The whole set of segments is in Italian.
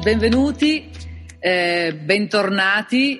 benvenuti, bentornati,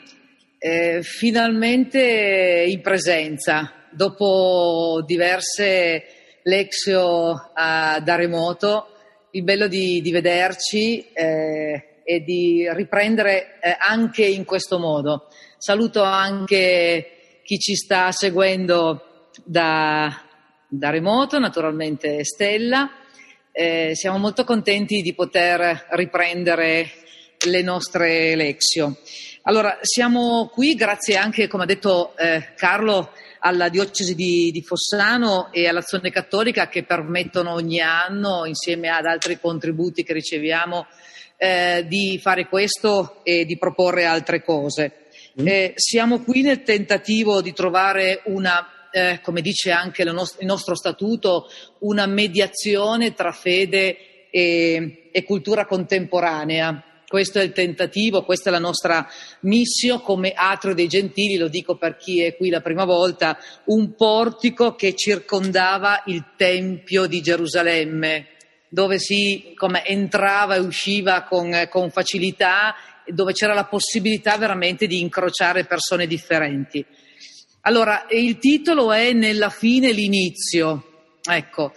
finalmente in presenza, dopo diverse Lexio da remoto, il bello di vederci e di riprendere anche in questo modo. Saluto anche chi ci sta seguendo da remoto, naturalmente Stella. Siamo molto contenti di poter riprendere le nostre Lexio. Allora, siamo qui grazie anche, come ha detto Carlo, alla diocesi di Fossano e all'Azione Cattolica, che permettono ogni anno, insieme ad altri contributi che riceviamo, di fare questo e di proporre altre cose. Siamo qui nel tentativo di trovare una, come dice anche il nostro statuto, una mediazione tra fede e cultura contemporanea. Questo è il tentativo, questa è la nostra missio come Atrio dei Gentili, lo dico per chi è qui la prima volta, un portico che circondava il Tempio di Gerusalemme, dove si entrava e usciva con facilità, dove c'era la possibilità veramente di incrociare persone differenti. Allora, il titolo è Nella fine l'inizio. Ecco,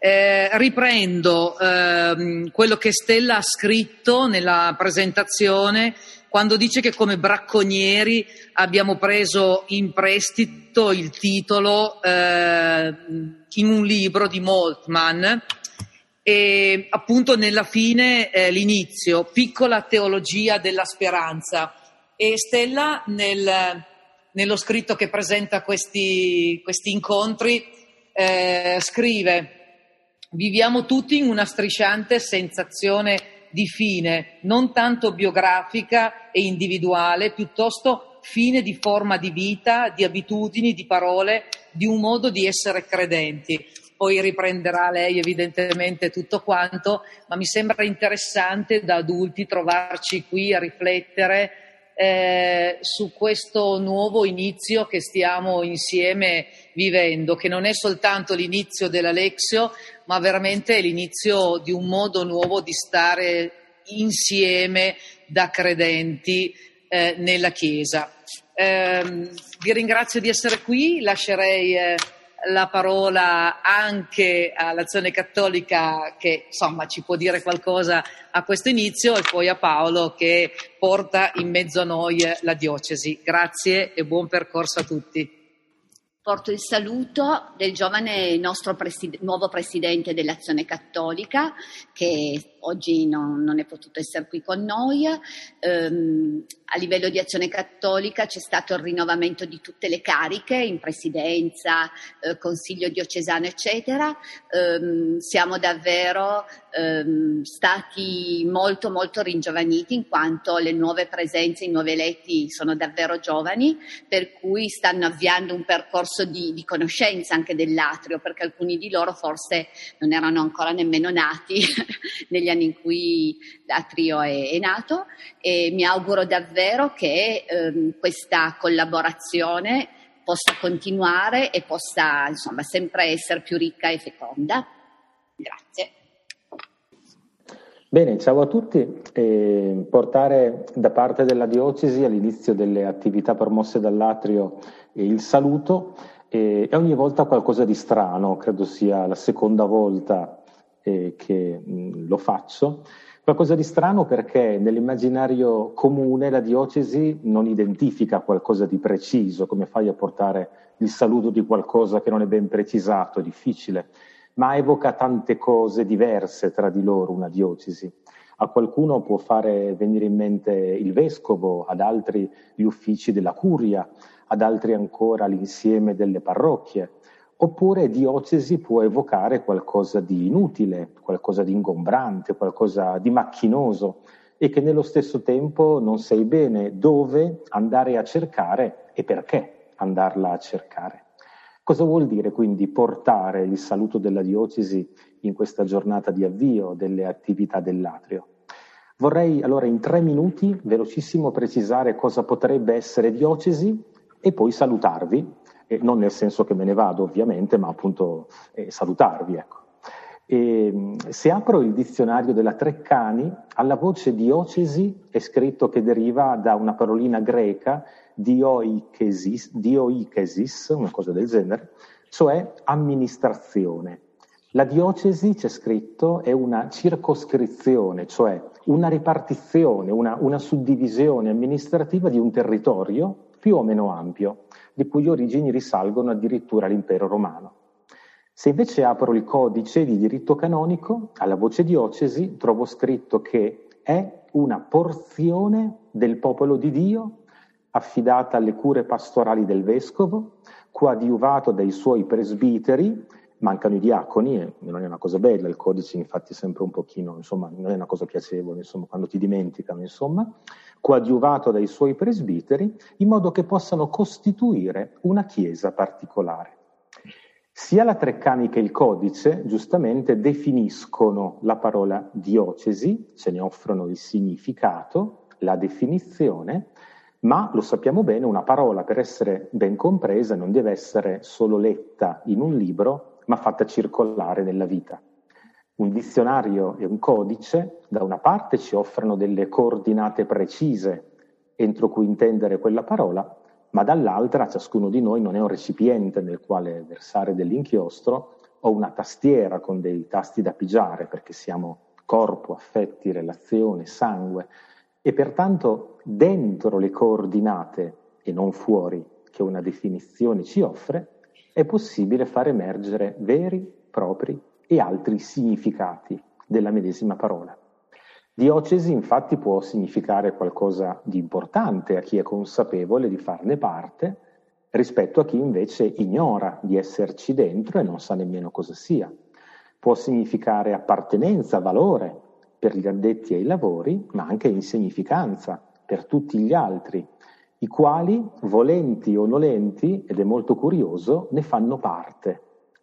riprendo quello che Stella ha scritto nella presentazione quando dice che come bracconieri abbiamo preso in prestito il titolo in un libro di Moltmann e appunto nella fine l'inizio, piccola teologia della speranza. E Stella nello scritto che presenta questi incontri scrive: viviamo tutti in una strisciante sensazione di fine, non tanto biografica e individuale, piuttosto fine di forma di vita, di abitudini, di parole, di un modo di essere credenti. Poi riprenderà lei evidentemente tutto quanto, ma mi sembra interessante da adulti trovarci qui a riflettere su questo nuovo inizio che stiamo insieme vivendo, che non è soltanto l'inizio della Lexio, ma veramente è l'inizio di un modo nuovo di stare insieme da credenti nella Chiesa. Vi ringrazio di essere qui, lascerei la parola anche all'Azione Cattolica che insomma ci può dire qualcosa a questo inizio e poi a Paolo che porta in mezzo a noi la diocesi. Grazie e buon percorso a tutti. Porto il saluto del giovane nostro nuovo presidente dell'Azione Cattolica che oggi non è potuto essere qui con noi. A livello di Azione Cattolica c'è stato il rinnovamento di tutte le cariche in presidenza, consiglio diocesano eccetera. Siamo davvero stati molto molto ringiovaniti in quanto le nuove presenze, i nuovi eletti sono davvero giovani, per cui stanno avviando un percorso di conoscenza anche dell'Atrio, perché alcuni di loro forse non erano ancora nemmeno nati negli anni in cui l'Atrio è nato, e mi auguro davvero che questa collaborazione possa continuare e possa insomma sempre essere più ricca e feconda. Grazie. Bene, ciao a tutti. Portare da parte della diocesi all'inizio delle attività promosse dall'Atrio il saluto è ogni volta qualcosa di strano, credo sia la seconda volta che lo faccio. Qualcosa di strano perché nell'immaginario comune la diocesi non identifica qualcosa di preciso. Come fai a portare il saluto di qualcosa che non è ben precisato? È difficile, ma evoca tante cose diverse tra di loro una diocesi. A qualcuno può fare venire in mente il vescovo, ad altri gli uffici della curia, ad altri ancora l'insieme delle parrocchie. Oppure diocesi può evocare qualcosa di inutile, qualcosa di ingombrante, qualcosa di macchinoso e che nello stesso tempo non sai bene dove andare a cercare e perché andarla a cercare. Cosa vuol dire quindi portare il saluto della diocesi in questa giornata di avvio delle attività dell'Atrio? Vorrei allora in 3 minuti velocissimo precisare cosa potrebbe essere diocesi e poi salutarvi. Non nel senso che me ne vado ovviamente, ma appunto salutarvi, ecco. E se apro il dizionario della Treccani, alla voce diocesi è scritto che deriva da una parolina greca, dioikesis, una cosa del genere, cioè amministrazione. La diocesi, c'è scritto, è una circoscrizione, cioè una ripartizione, una suddivisione amministrativa di un territorio più o meno ampio, di cui origini risalgono addirittura all'impero romano. Se invece apro il codice di diritto canonico, alla voce diocesi trovo scritto che è una porzione del popolo di Dio affidata alle cure pastorali del vescovo, coadiuvato dai suoi presbiteri. Mancano i diaconi e non è una cosa bella, il codice infatti è sempre un pochino, insomma, non è una cosa piacevole, insomma, quando ti dimenticano, insomma, coadiuvato dai suoi presbiteri, in modo che possano costituire una chiesa particolare. Sia la Treccani che il codice giustamente definiscono la parola diocesi, ce ne offrono il significato, la definizione, ma lo sappiamo bene, una parola per essere ben compresa non deve essere solo letta in un libro, ma fatta circolare nella vita. Un dizionario e un codice, da una parte, ci offrono delle coordinate precise entro cui intendere quella parola, ma dall'altra ciascuno di noi non è un recipiente nel quale versare dell'inchiostro o una tastiera con dei tasti da pigiare, perché siamo corpo, affetti, relazione, sangue, e pertanto dentro le coordinate e non fuori che una definizione ci offre è possibile far emergere veri, propri e altri significati della medesima parola. Diocesi infatti può significare qualcosa di importante a chi è consapevole di farne parte rispetto a chi invece ignora di esserci dentro e non sa nemmeno cosa sia. Può significare appartenenza, valore per gli addetti ai lavori, ma anche insignificanza per tutti gli altri, i quali, volenti o nolenti, ed è molto curioso, ne fanno parte.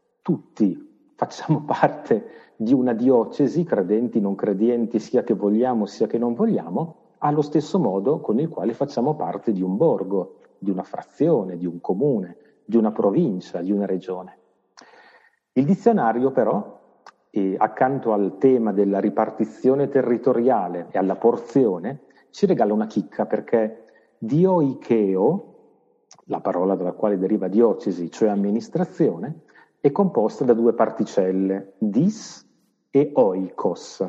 Tutti facciamo parte di una diocesi, credenti, non credenti, sia che vogliamo sia che non vogliamo, allo stesso modo con il quale facciamo parte di un borgo, di una frazione, di un comune, di una provincia, di una regione. Il dizionario però, accanto al tema della ripartizione territoriale e alla porzione, ci regala una chicca, perché dioikeo, la parola dalla quale deriva diocesi, cioè amministrazione, è composta da due particelle, dis e oikos,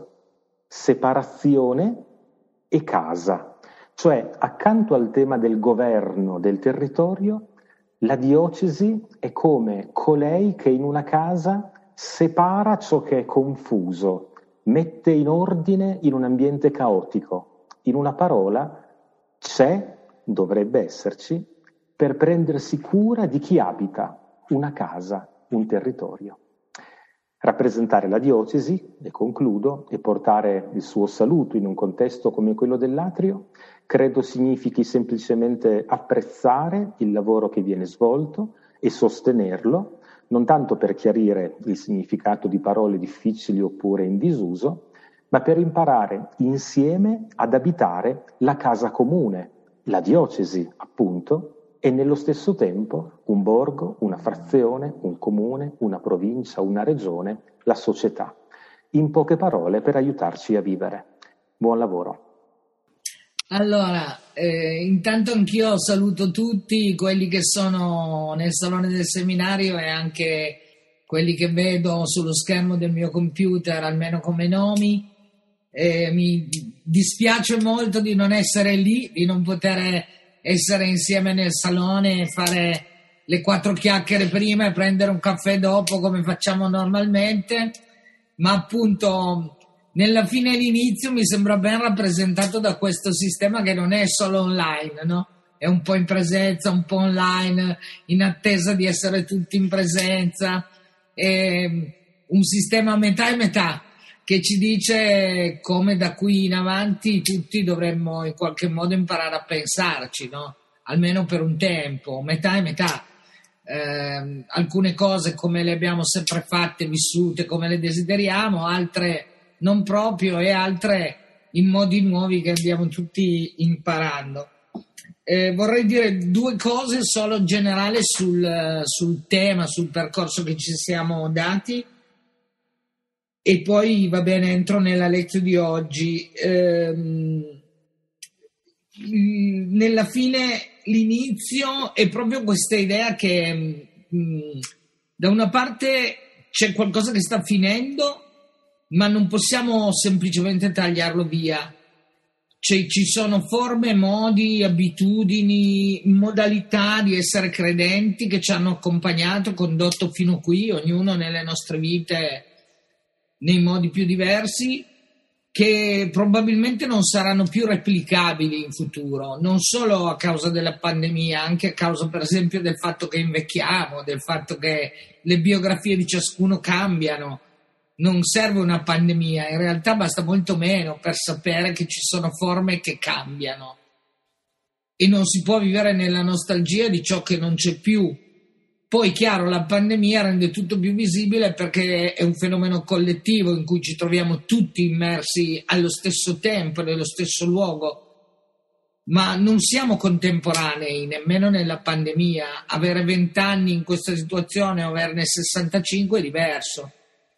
separazione e casa. Cioè, accanto al tema del governo del territorio, la diocesi è come colei che in una casa separa ciò che è confuso, mette in ordine in un ambiente caotico. In una parola, c'è, dovrebbe esserci, per prendersi cura di chi abita una casa, un territorio. Rappresentare la diocesi, e concludo, e portare il suo saluto in un contesto come quello dell'Atrio, credo significhi semplicemente apprezzare il lavoro che viene svolto e sostenerlo, non tanto per chiarire il significato di parole difficili oppure in disuso, ma per imparare insieme ad abitare la casa comune, la diocesi, appunto, e nello stesso tempo un borgo, una frazione, un comune, una provincia, una regione, la società. In poche parole, per aiutarci a vivere. Buon lavoro. Allora, intanto anch'io saluto tutti quelli che sono nel salone del seminario e anche quelli che vedo sullo schermo del mio computer, almeno come nomi. Mi dispiace molto di non essere lì, di non poter essere insieme nel salone e fare le 4 chiacchiere prima e prendere un caffè dopo come facciamo normalmente, ma appunto nella fine e l'inizio mi sembra ben rappresentato da questo sistema che non è solo online, no? È un po' in presenza, un po' online, in attesa di essere tutti in presenza, è un sistema a metà e metà che ci dice come da qui in avanti tutti dovremmo in qualche modo imparare a pensarci, no? Almeno per un tempo, metà e metà. Alcune cose come le abbiamo sempre fatte, vissute come le desideriamo, altre non proprio e altre in modi nuovi che andiamo tutti imparando. Vorrei dire 2 cose solo generali sul tema, sul percorso che ci siamo dati. E poi va bene, entro nella lezione di oggi. Nella fine l'inizio è proprio questa idea che da una parte c'è qualcosa che sta finendo, ma non possiamo semplicemente tagliarlo via. Ci sono forme, modi, abitudini, modalità di essere credenti che ci hanno accompagnato, condotto fino qui, ognuno nelle nostre vite nei modi più diversi, che probabilmente non saranno più replicabili in futuro, non solo a causa della pandemia, anche a causa per esempio del fatto che invecchiamo, del fatto che le biografie di ciascuno cambiano. Non serve una pandemia, in realtà basta molto meno per sapere che ci sono forme che cambiano e non si può vivere nella nostalgia di ciò che non c'è più. Poi chiaro, la pandemia rende tutto più visibile perché è un fenomeno collettivo in cui ci troviamo tutti immersi allo stesso tempo, nello stesso luogo, ma non siamo contemporanei nemmeno nella pandemia. Avere 20 anni in questa situazione o averne 65 è diverso.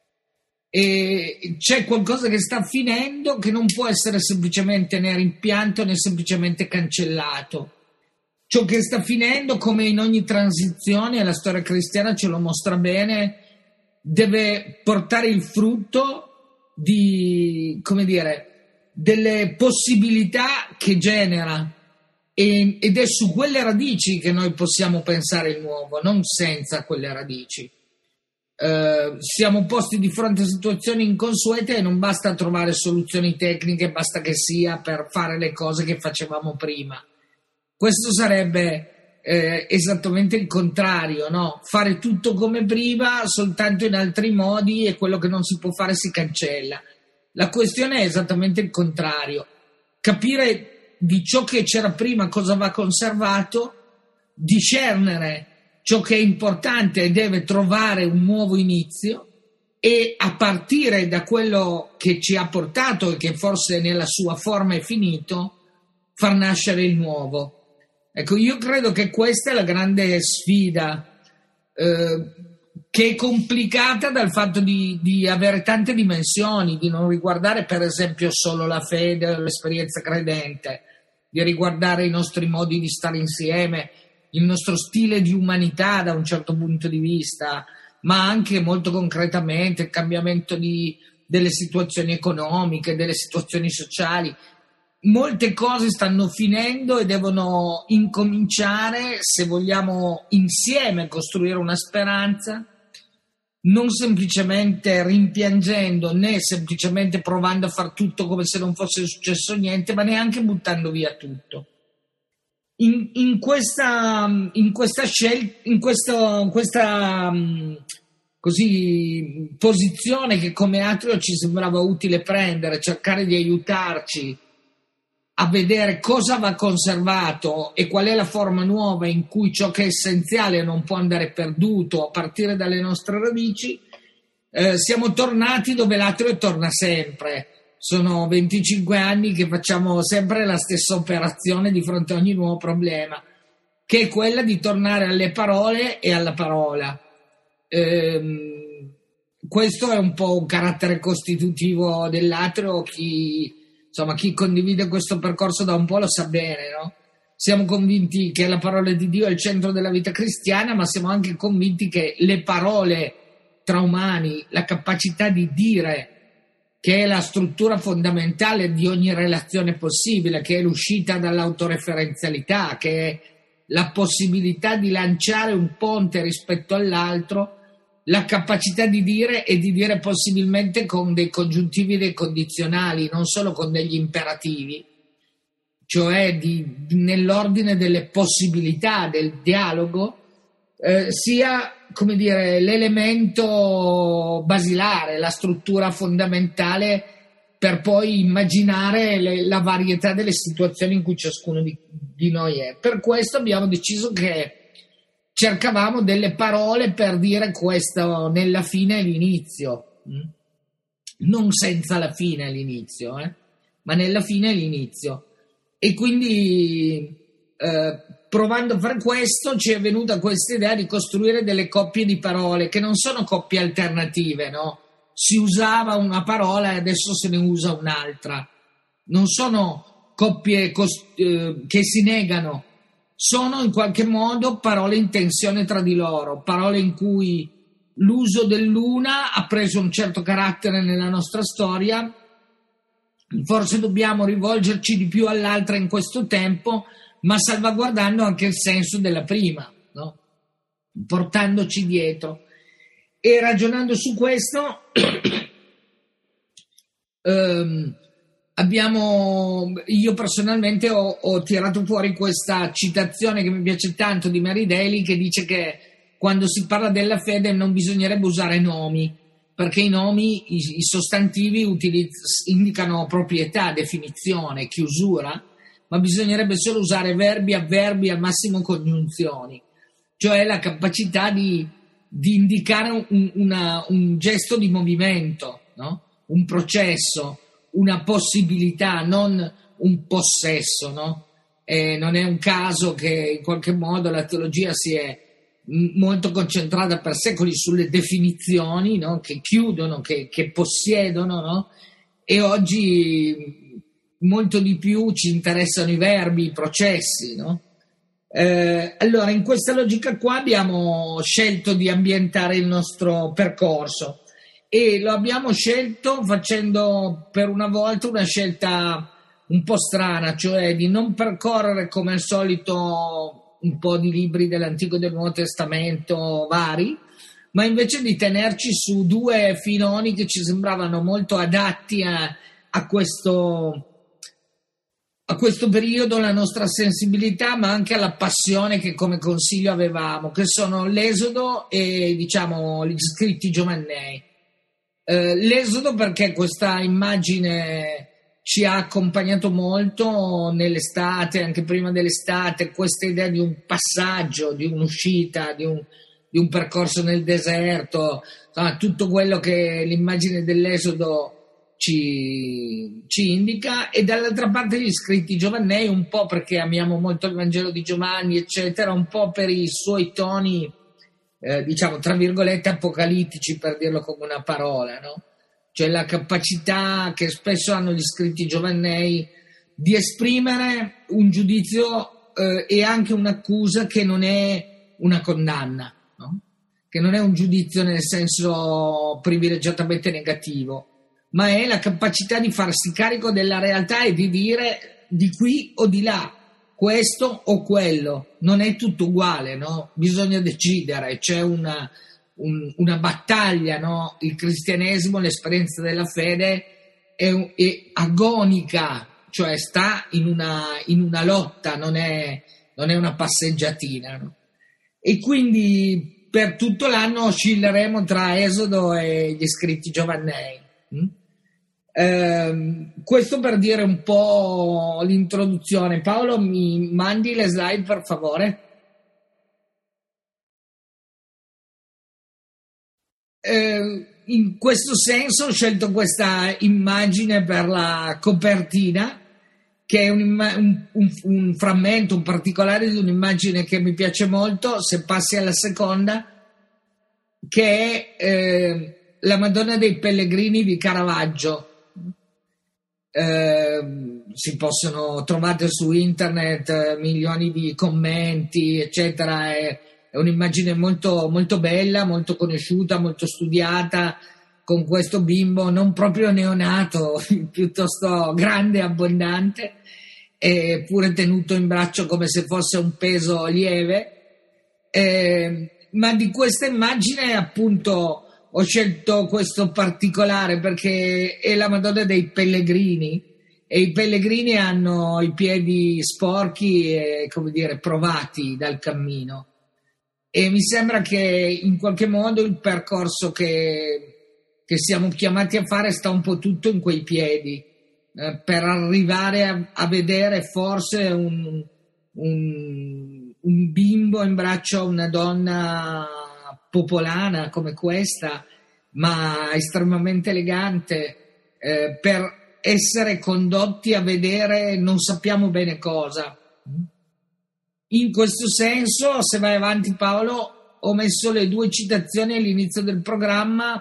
E c'è qualcosa che sta finendo che non può essere semplicemente né rimpianto né semplicemente cancellato. Ciò che sta finendo, come in ogni transizione, la storia cristiana ce lo mostra bene, deve portare il frutto di, come dire, delle possibilità che genera, ed è su quelle radici che noi possiamo pensare il nuovo, non senza quelle radici. Siamo posti di fronte a situazioni inconsuete e non basta trovare soluzioni tecniche, basta che sia per fare le cose che facevamo prima. Questo sarebbe esattamente il contrario, no? Fare tutto come prima, soltanto in altri modi, e quello che non si può fare si cancella. La questione è esattamente il contrario: capire di ciò che c'era prima cosa va conservato, discernere ciò che è importante e deve trovare un nuovo inizio, e a partire da quello che ci ha portato e che forse nella sua forma è finito, far nascere il nuovo. Ecco, io credo che questa è la grande sfida, che è complicata dal fatto di avere tante dimensioni, di non riguardare per esempio solo la fede o l'esperienza credente, di riguardare i nostri modi di stare insieme, il nostro stile di umanità da un certo punto di vista, ma anche molto concretamente il cambiamento delle situazioni economiche, delle situazioni sociali. Molte cose stanno finendo e devono incominciare, se vogliamo insieme costruire una speranza, non semplicemente rimpiangendo né semplicemente provando a far tutto come se non fosse successo niente, ma neanche buttando via tutto. In questa posizione che come Atrio ci sembrava utile prendere, cercare di aiutarci a vedere cosa va conservato e qual è la forma nuova in cui ciò che è essenziale non può andare perduto a partire dalle nostre radici, siamo tornati dove l'Atrio torna sempre. Sono 25 anni che facciamo sempre la stessa operazione di fronte a ogni nuovo problema, che è quella di tornare alle parole e alla parola. Questo è un po' un carattere costitutivo dell'Atrio. Chi condivide questo percorso da un po' lo sa bene, no? Siamo convinti che la parola di Dio è il centro della vita cristiana, ma siamo anche convinti che le parole tra umani, la capacità di dire, che è la struttura fondamentale di ogni relazione possibile, che è l'uscita dall'autoreferenzialità, che è la possibilità di lanciare un ponte rispetto all'altro, la capacità di dire, e di dire possibilmente con dei congiuntivi e dei condizionali, non solo con degli imperativi, cioè nell'ordine delle possibilità del dialogo, sia, come dire, l'elemento basilare, la struttura fondamentale per poi immaginare la varietà delle situazioni in cui ciascuno di noi è. Per questo abbiamo deciso che cercavamo delle parole per dire questo: nella fine è l'inizio, non senza la fine è l'inizio, ma nella fine è l'inizio. E quindi provando a fare questo ci è venuta questa idea di costruire delle coppie di parole che non sono coppie alternative, no? si usava una parola e adesso se ne usa un'altra. Non sono coppie che si negano, sono in qualche modo parole in tensione tra di loro, parole in cui l'uso dell'una ha preso un certo carattere nella nostra storia, forse dobbiamo rivolgerci di più all'altra in questo tempo, ma salvaguardando anche il senso della prima, no? Portandoci dietro. E ragionando su questo io personalmente ho tirato fuori questa citazione che mi piace tanto di Mary Daly, che dice che quando si parla della fede non bisognerebbe usare nomi, perché i nomi, i sostantivi indicano proprietà, definizione, chiusura, ma bisognerebbe solo usare verbi, avverbi, al massimo congiunzioni, cioè la capacità di indicare un gesto di movimento, no? Un processo, una possibilità, non un possesso, no? Non è un caso che in qualche modo la teologia si è molto concentrata per secoli sulle definizioni, no? Che chiudono, che possiedono, no? E oggi molto di più ci interessano i verbi, i processi, no? Allora, in questa logica qua abbiamo scelto di ambientare il nostro percorso e lo abbiamo scelto facendo per una volta una scelta un po' strana, cioè di non percorrere come al solito un po' di libri dell'Antico e del Nuovo Testamento vari, ma invece di tenerci su due filoni che ci sembravano molto adatti a questo periodo, la nostra sensibilità, ma anche alla passione che come consiglio avevamo, che sono l'Esodo e diciamo gli scritti giovannei. L'Esodo perché questa immagine ci ha accompagnato molto nell'estate, anche prima dell'estate, questa idea di un passaggio, di un'uscita, di un percorso nel deserto, insomma, tutto quello che l'immagine dell'Esodo ci indica, e dall'altra parte gli scritti giovannei, un po' perché amiamo molto il Vangelo di Giovanni, eccetera, un po' per i suoi toni, diciamo, tra virgolette, apocalittici, per dirlo come una parola, no? Cioè la capacità che spesso hanno gli scritti giovannei di esprimere un giudizio e anche un'accusa che non è una condanna, no? Che non è un giudizio nel senso privilegiatamente negativo, ma è la capacità di farsi carico della realtà e di dire di qui o di là, questo o quello, non è tutto uguale, no? Bisogna decidere, c'è una battaglia, no? Il cristianesimo, l'esperienza della fede è agonica, cioè sta in una lotta, non è una passeggiatina, no? E quindi per tutto l'anno oscilleremo tra Esodo e gli scritti giovannei. Questo per dire un po' l'introduzione. Paolo, mi mandi le slide per favore? In questo senso ho scelto questa immagine per la copertina, che è un frammento, un particolare di un'immagine che mi piace molto. Se passi alla seconda, che è la Madonna dei Pellegrini di Caravaggio. Si possono trovare su internet milioni di commenti, eccetera. È un'immagine molto, molto bella, molto conosciuta, molto studiata, con questo bimbo non proprio neonato, piuttosto grande e abbondante, eppure tenuto in braccio come se fosse un peso lieve. Ma di questa immagine, appunto, ho scelto questo particolare perché è la Madonna dei Pellegrini, e i pellegrini hanno i piedi sporchi e, come dire, provati dal cammino, e mi sembra che in qualche modo il percorso che siamo chiamati a fare sta un po' tutto in quei piedi, per arrivare a vedere forse un bimbo in braccio a una donna popolana come questa, ma estremamente elegante, per essere condotti a vedere non sappiamo bene cosa. In questo senso, se vai avanti Paolo, ho messo le due citazioni all'inizio del programma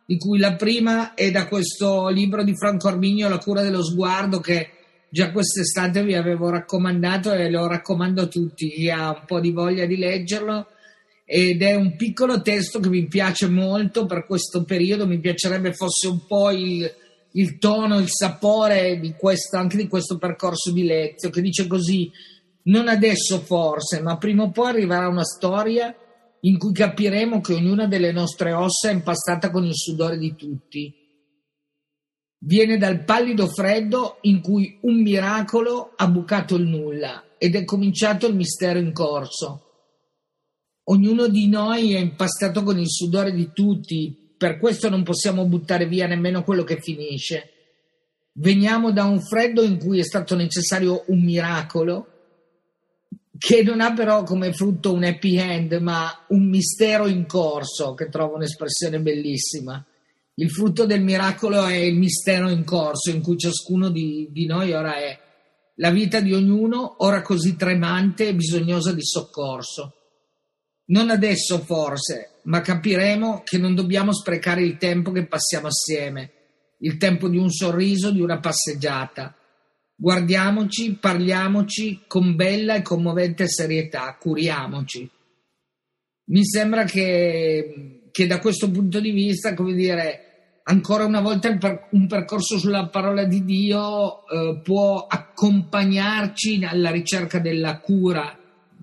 di cui la prima è da questo libro di Franco Arminio, La cura dello sguardo, che già quest'estate vi avevo raccomandato e lo raccomando a tutti, chi ha un po' di voglia di leggerlo, ed è un piccolo testo che mi piace molto per questo periodo. Mi piacerebbe fosse un po' il tono, il sapore di questo, anche di questo percorso di Lezio, che dice così: non adesso forse, ma prima o poi arriverà una storia in cui capiremo che ognuna delle nostre ossa è impastata con il sudore di tutti. Viene dal pallido freddo in cui un miracolo ha bucato il nulla ed è cominciato il mistero in corso. Ognuno di noi è impastato con il sudore di tutti, per questo non possiamo buttare via nemmeno quello che finisce. Veniamo da un freddo in cui è stato necessario un miracolo, che non ha però come frutto un happy end, ma un mistero in corso, che trovo un'espressione bellissima. Il frutto del miracolo è il mistero in corso, in cui ciascuno di noi ora è. La vita di ognuno, ora così tremante e bisognosa di soccorso. Non adesso forse, ma capiremo che non dobbiamo sprecare il tempo che passiamo assieme, il tempo di un sorriso, di una passeggiata. Guardiamoci, parliamoci con bella e commovente serietà, curiamoci. Mi sembra che da questo punto di vista, come dire, ancora una volta un percorso sulla parola di Dio può accompagnarci alla ricerca della cura,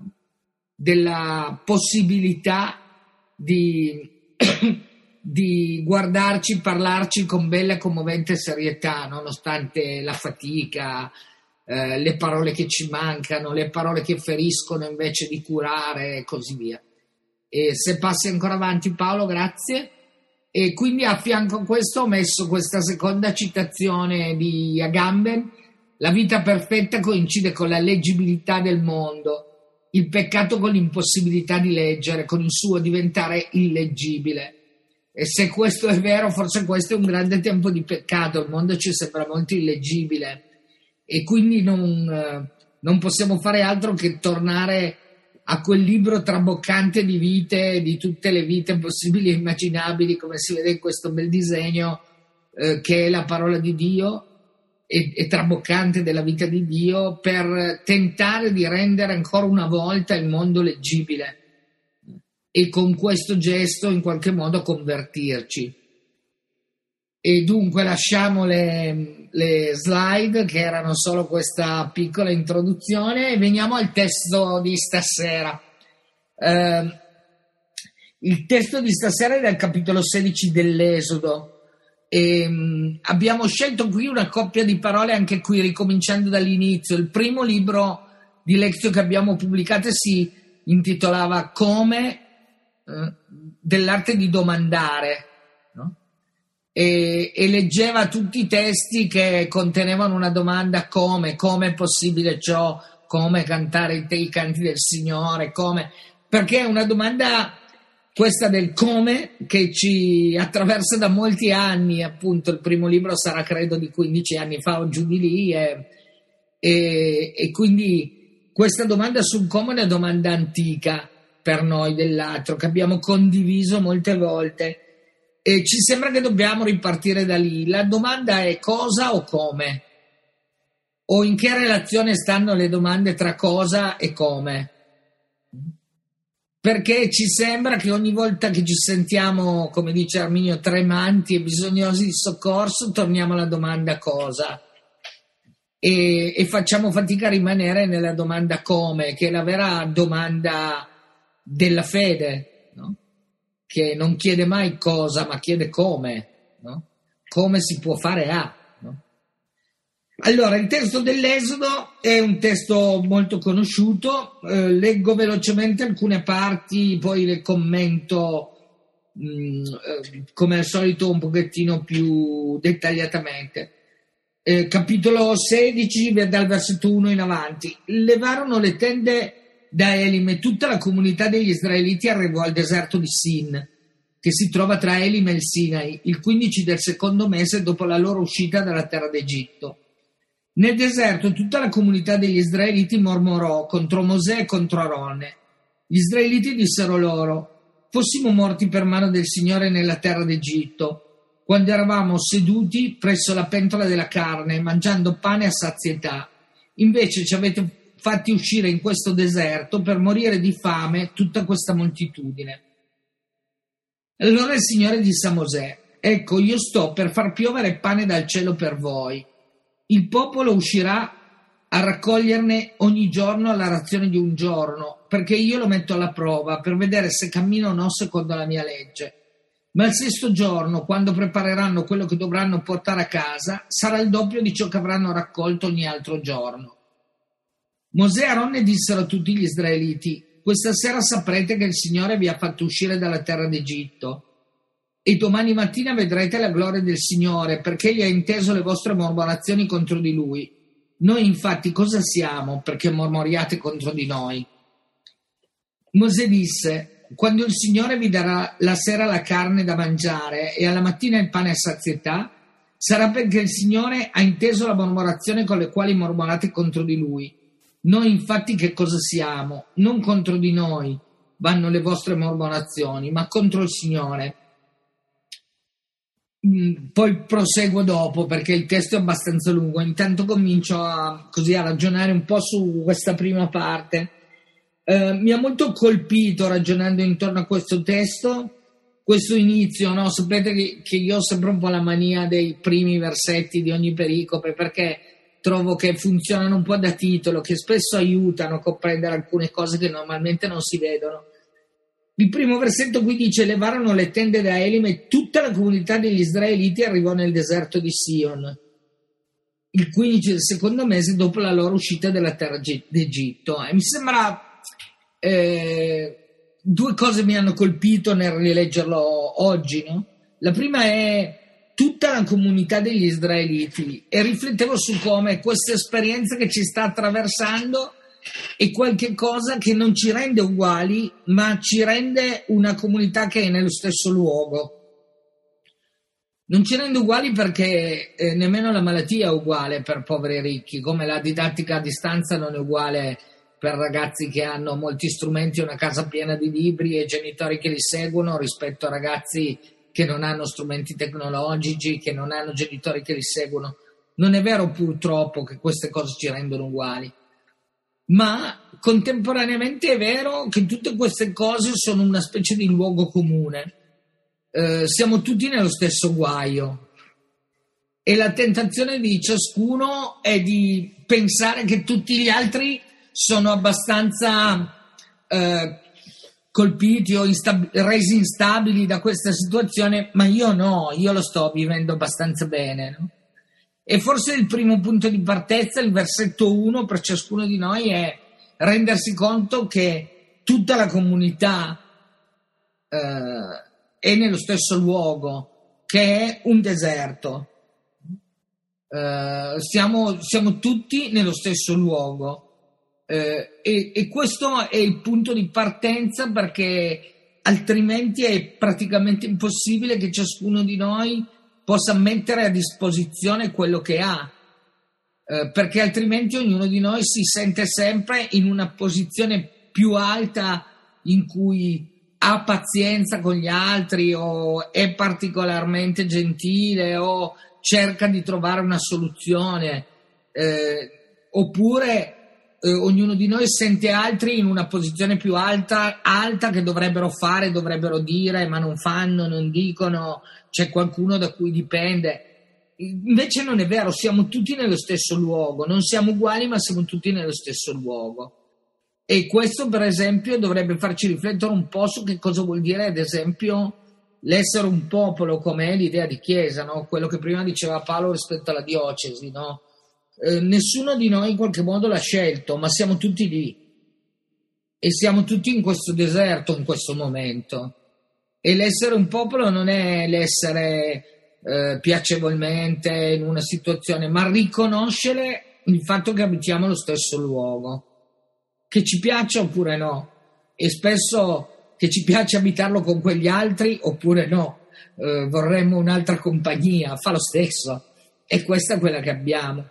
della possibilità di guardarci, parlarci con bella e commovente serietà, nonostante la fatica, le parole che ci mancano, le parole che feriscono invece di curare e così via. E se passi ancora avanti, Paolo, grazie. E quindi a fianco a questo ho messo questa seconda citazione di Agamben: la vita perfetta coincide con la leggibilità del mondo, il peccato con l'impossibilità di leggere, con il suo diventare illeggibile. E se questo è vero, forse questo è un grande tempo di peccato, il mondo ci sembra molto illeggibile e quindi non possiamo fare altro che tornare a quel libro traboccante di vite, di tutte le vite possibili e immaginabili, come si vede in questo bel disegno, che è la parola di Dio e traboccante della vita di Dio, per tentare di rendere ancora una volta il mondo leggibile e con questo gesto in qualche modo convertirci. E dunque lasciamo le slide, che erano solo questa piccola introduzione, e veniamo al testo di stasera. Il testo di stasera è dal capitolo 16 dell'Esodo. Abbiamo scelto qui una coppia di parole, anche qui ricominciando dall'inizio. Il primo libro di Lezio che abbiamo pubblicato si intitolava Come, dell'arte di domandare, no? E leggeva tutti i testi che contenevano una domanda: come è possibile ciò, come cantare i canti del Signore, come, perché è una domanda, questa del come, che ci attraversa da molti anni. Appunto il primo libro sarà credo di 15 anni fa o giù di lì, e quindi questa domanda sul come è una domanda antica per noi dell'altro, che abbiamo condiviso molte volte, e ci sembra che dobbiamo ripartire da lì. La domanda è: cosa o come? O in che relazione stanno le domande tra cosa e come? Perché ci sembra che ogni volta che ci sentiamo, come dice Arminio, tremanti e bisognosi di soccorso, torniamo alla domanda cosa e facciamo fatica a rimanere nella domanda come, che è la vera domanda della fede, no? Che non chiede mai cosa, ma chiede come, no? Come si può fare a, no? Allora, il testo dell'Esodo è un testo molto conosciuto, leggo velocemente alcune parti, poi le commento come al solito un pochettino più dettagliatamente. Capitolo 16, dal versetto 1 in avanti. Levarono le tende da Elim e tutta la comunità degli israeliti arrivò al deserto di Sin, che si trova tra Elim e il Sinai, il 15 del secondo mese dopo la loro uscita dalla terra d'Egitto. Nel deserto tutta la comunità degli israeliti mormorò contro Mosè e contro Aronne. Gli israeliti dissero loro: fossimo morti per mano del Signore nella terra d'Egitto, quando eravamo seduti presso la pentola della carne, mangiando pane a sazietà. Invece ci avete fatti uscire in questo deserto per morire di fame tutta questa moltitudine. Allora il Signore disse a Mosè: ecco, io sto per far piovere pane dal cielo per voi. Il popolo uscirà a raccoglierne ogni giorno la razione di un giorno, perché io lo metto alla prova per vedere se cammino o no secondo la mia legge. Ma il sesto giorno, quando prepareranno quello che dovranno portare a casa, sarà il doppio di ciò che avranno raccolto ogni altro giorno. Mosè e Aronne dissero a tutti gli israeliti: questa sera saprete che il Signore vi ha fatto uscire dalla terra d'Egitto, e domani mattina vedrete la gloria del Signore, perché egli ha inteso le vostre mormorazioni contro di lui. Noi infatti cosa siamo perché mormoriate contro di noi? Mosè disse: quando il Signore vi darà la sera la carne da mangiare e alla mattina il pane a sazietà, sarà perché il Signore ha inteso la mormorazione con le quali mormorate contro di lui. Noi infatti che cosa siamo? Non contro di noi vanno le vostre mormorazioni, ma contro il Signore. Poi proseguo dopo perché il testo è abbastanza lungo. Intanto comincio a ragionare un po' su questa prima parte. Mi ha molto colpito, ragionando intorno a questo testo, questo inizio, no? Sapete che io ho sempre un po' la mania dei primi versetti di ogni pericope, perché trovo che funzionano un po' da titolo, che spesso aiutano a comprendere alcune cose che normalmente non si vedono. Il primo versetto qui dice: levarono le tende da Elim e tutta la comunità degli israeliti arrivò nel deserto di Sion, il 15 del secondo mese dopo la loro uscita dalla terra d'Egitto. E mi sembra due cose mi hanno colpito nel rileggerlo oggi, no? La prima è tutta la comunità degli israeliti, e riflettevo su come questa esperienza che ci sta attraversando è qualche cosa che non ci rende uguali, ma ci rende una comunità che è nello stesso luogo. Non ci rende uguali perché nemmeno la malattia è uguale per poveri e ricchi, come la didattica a distanza non è uguale per ragazzi che hanno molti strumenti e una casa piena di libri e genitori che li seguono, rispetto a ragazzi che non hanno strumenti tecnologici, che non hanno genitori che li seguono. Non è vero purtroppo che queste cose ci rendono uguali, ma contemporaneamente è vero che tutte queste cose sono una specie di luogo comune. Siamo tutti nello stesso guaio e la tentazione di ciascuno è di pensare che tutti gli altri sono abbastanza colpiti o resi instabili da questa situazione, ma io no, io lo sto vivendo abbastanza bene, no? E forse il primo punto di partenza, il versetto 1 per ciascuno di noi, è rendersi conto che tutta la comunità è nello stesso luogo, che è un deserto. Siamo tutti nello stesso luogo. E questo è il punto di partenza, perché altrimenti è praticamente impossibile che ciascuno di noi possa mettere a disposizione quello che ha, perché altrimenti ognuno di noi si sente sempre in una posizione più alta in cui ha pazienza con gli altri o è particolarmente gentile o cerca di trovare una soluzione, oppure ognuno di noi sente altri in una posizione più alta che dovrebbero fare, dovrebbero dire, ma non fanno, non dicono, c'è qualcuno da cui dipende. Invece non è vero, siamo tutti nello stesso luogo, non siamo uguali ma siamo tutti nello stesso luogo. E questo, per esempio, dovrebbe farci riflettere un po' su che cosa vuol dire, ad esempio, l'essere un popolo, come è l'idea di chiesa, no? Quello che prima diceva Paolo rispetto alla diocesi, no? Nessuno di noi in qualche modo l'ha scelto, ma siamo tutti lì e siamo tutti in questo deserto in questo momento. E l'essere un popolo non è l'essere piacevolmente in una situazione, ma riconoscere il fatto che abitiamo lo stesso luogo, che ci piaccia oppure no, e spesso che ci piace abitarlo con quegli altri oppure no, vorremmo un'altra compagnia, fa lo stesso, e questa è quella che abbiamo.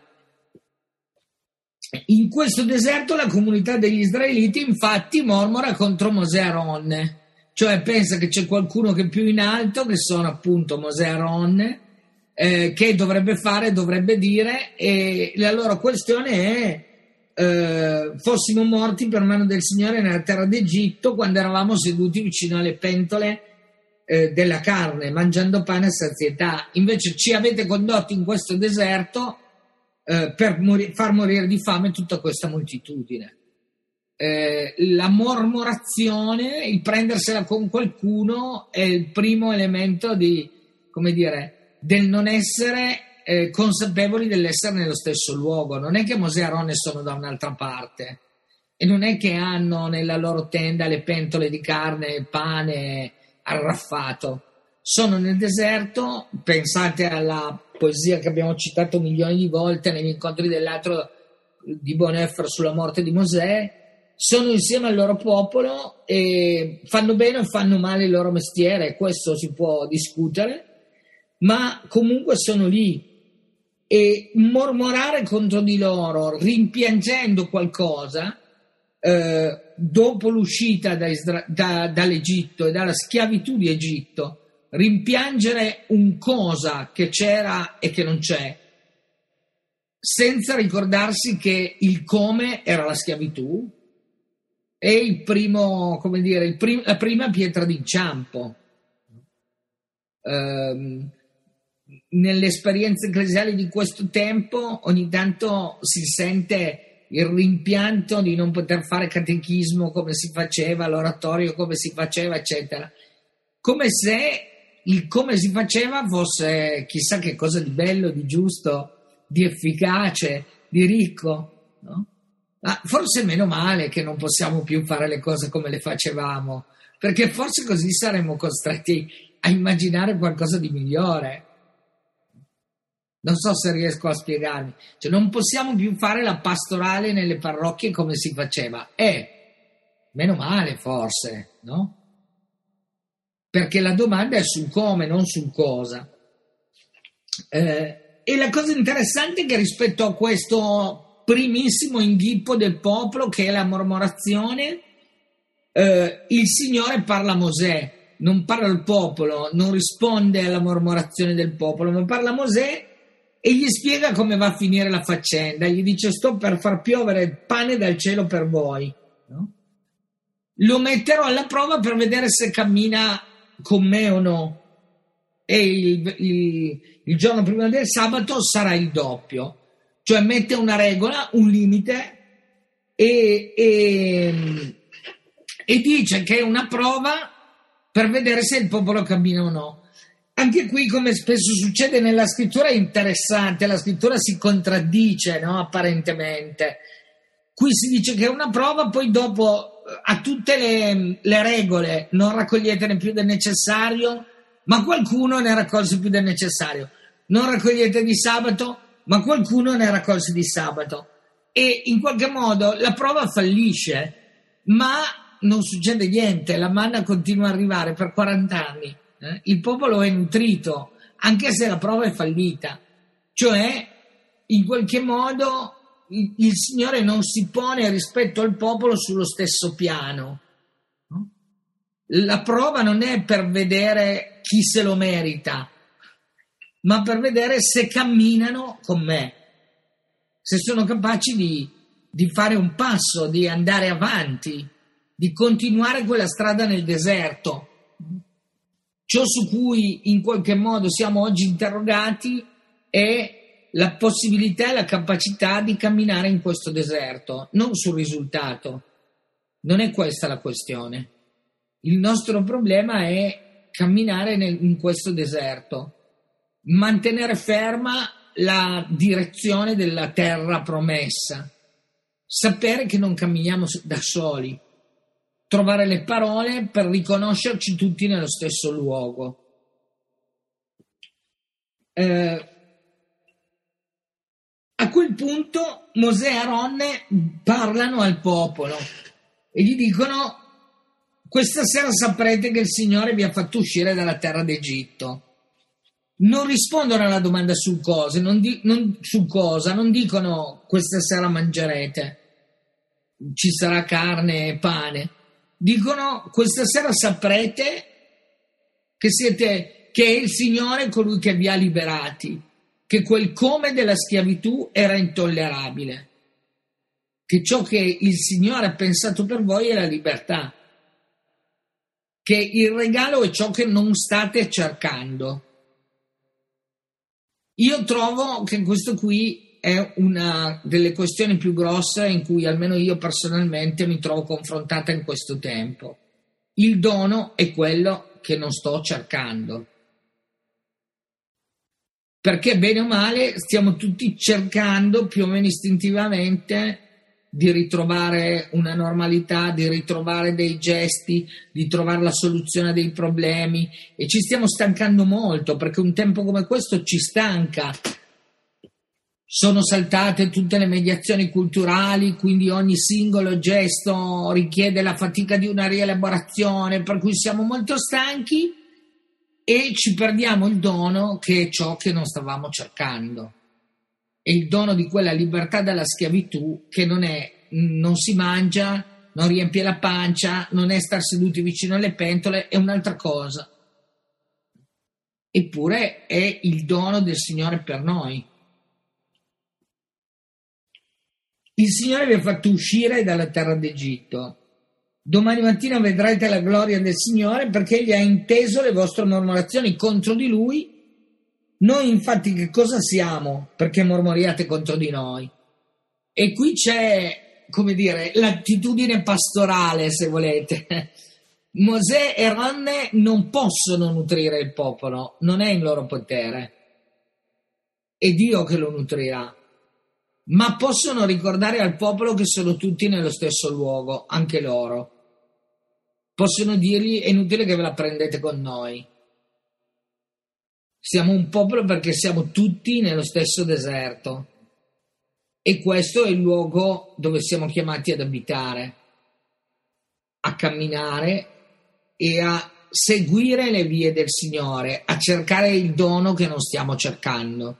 In questo deserto la comunità degli israeliti infatti mormora contro Mosè e Aronne, Cioè pensa che c'è qualcuno che è più in alto, che sono appunto Mosè e Aronne, che dovrebbe dire, e la loro questione è: fossimo morti per mano del Signore nella terra d'Egitto, quando eravamo seduti vicino alle pentole della carne, mangiando pane a sazietà. Invece ci avete condotti in questo deserto per far morire di fame tutta questa moltitudine. La mormorazione, il prendersela con qualcuno, è il primo elemento del non essere consapevoli dell'essere nello stesso luogo. Non è che Mosè e Aronne sono da un'altra parte, e non è che hanno nella loro tenda le pentole di carne e pane arraffato. Sono nel deserto. Pensate alla poesia che abbiamo citato milioni di volte negli incontri dell'altro di Bonhoeffer sulla morte di Mosè. Sono insieme al loro popolo e fanno bene o fanno male il loro mestiere, questo si può discutere, ma comunque sono lì, e mormorare contro di loro rimpiangendo qualcosa dopo l'uscita dall'Egitto e dalla schiavitù di Egitto, rimpiangere un cosa che c'era e che non c'è, senza ricordarsi che il come era la schiavitù, è il primo, la prima pietra d'inciampo. Nelle esperienze ecclesiali di questo tempo ogni tanto si sente il rimpianto di non poter fare catechismo come si faceva, l'oratorio come si faceva, eccetera, come se il come si faceva fosse chissà che cosa di bello, di giusto, di efficace, di ricco, no? Ma forse meno male che non possiamo più fare le cose come le facevamo, perché forse così saremmo costretti a immaginare qualcosa di migliore. Non so se riesco a spiegarmi. Cioè, non possiamo più fare la pastorale nelle parrocchie come si faceva. Meno male forse, no? Perché la domanda è sul come, non sul cosa. E la cosa interessante è che rispetto a questo primissimo inghippo del popolo, che è la mormorazione, il Signore parla a Mosè, non parla al popolo, non risponde alla mormorazione del popolo, ma parla a Mosè e gli spiega come va a finire la faccenda. Gli dice: sto per far piovere pane dal cielo per voi, no? Lo metterò alla prova per vedere se cammina con me o no, e il giorno prima del sabato sarà il doppio. Cioè mette una regola, un limite, e dice che è una prova per vedere se il popolo cammina o no. Anche qui, come spesso succede nella scrittura, è interessante, la scrittura si contraddice, no? Apparentemente. Qui si dice che è una prova, poi dopo a tutte le regole non raccoglietene più del necessario, ma qualcuno ne raccolse più del necessario. Non raccogliete di sabato, ma qualcuno ne raccolse di sabato, e in qualche modo la prova fallisce, ma non succede niente, la manna continua a arrivare per 40 anni, il popolo è nutrito, anche se la prova è fallita. Cioè, in qualche modo il Signore non si pone rispetto al popolo sullo stesso piano, no? La prova non è per vedere chi se lo merita, ma per vedere se camminano con me, se sono capaci di fare un passo, di andare avanti, di continuare quella strada nel deserto. Ciò su cui in qualche modo siamo oggi interrogati è la possibilità e la capacità di camminare in questo deserto, non sul risultato. Non è questa la questione. Il nostro problema è camminare in questo deserto, mantenere ferma la direzione della terra promessa, sapere che non camminiamo da soli, trovare le parole per riconoscerci tutti nello stesso luogo. A quel punto Mosè e Aronne parlano al popolo e gli dicono: questa sera saprete che il Signore vi ha fatto uscire dalla terra d'Egitto. Non rispondono alla domanda sul cosa, non dicono questa sera mangerete, ci sarà carne e pane, dicono: questa sera saprete che è il Signore colui che vi ha liberati, che quel come della schiavitù era intollerabile, che ciò che il Signore ha pensato per voi è la libertà, che il regalo è ciò che non state cercando. Io trovo che questo qui è una delle questioni più grosse in cui almeno io personalmente mi trovo confrontata in questo tempo. Il dono è quello che non sto cercando, perché bene o male stiamo tutti cercando più o meno istintivamente di ritrovare una normalità, di ritrovare dei gesti, di trovare la soluzione dei problemi, e ci stiamo stancando molto, perché un tempo come questo ci stanca. Sono saltate tutte le mediazioni culturali, quindi ogni singolo gesto richiede la fatica di una rielaborazione, per cui siamo molto stanchi e ci perdiamo il dono, che è ciò che non stavamo cercando. È il dono di quella libertà dalla schiavitù, che non si mangia, non riempie la pancia, non è star seduti vicino alle pentole, è un'altra cosa. Eppure è il dono del Signore per noi. Il Signore vi ha fatto uscire dalla terra d'Egitto. Domani mattina vedrete la gloria del Signore, perché Egli ha inteso le vostre mormorazioni contro di Lui. Noi infatti che cosa siamo perché mormoriate contro di noi? E qui c'è, come dire, l'attitudine pastorale, se volete. Mosè e Aronne non possono nutrire il popolo, non è in loro potere. È Dio che lo nutrirà. Ma possono ricordare al popolo che sono tutti nello stesso luogo, anche loro. Possono dirgli: è inutile che ve la prendete con noi. Siamo un popolo perché siamo tutti nello stesso deserto, e questo è il luogo dove siamo chiamati ad abitare, a camminare e a seguire le vie del Signore, a cercare il dono che non stiamo cercando.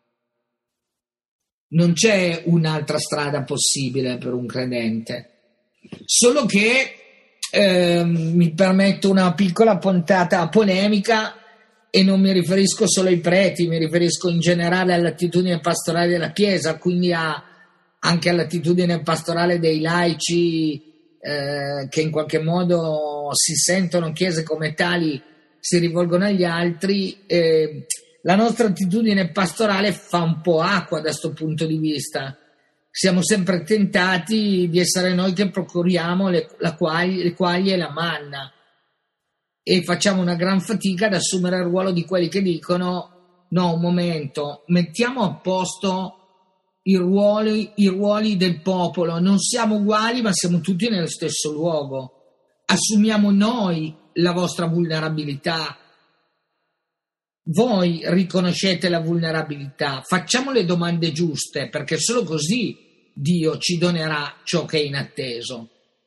Non c'è un'altra strada possibile per un credente, solo che mi permetto una piccola puntata polemica, e non mi riferisco solo ai preti, mi riferisco in generale all'attitudine pastorale della Chiesa, quindi anche all'attitudine pastorale dei laici che in qualche modo si sentono chiese come tali, si rivolgono agli altri. La nostra attitudine pastorale fa un po' acqua da questo punto di vista. Siamo sempre tentati di essere noi che procuriamo le quaglie e la manna, e facciamo una gran fatica ad assumere il ruolo di quelli che dicono: no, un momento, mettiamo a posto i ruoli del popolo, non siamo uguali ma siamo tutti nello stesso luogo, assumiamo noi la vostra vulnerabilità, voi riconoscete la vulnerabilità, facciamo le domande giuste, perché solo così Dio ci donerà ciò che è inatteso.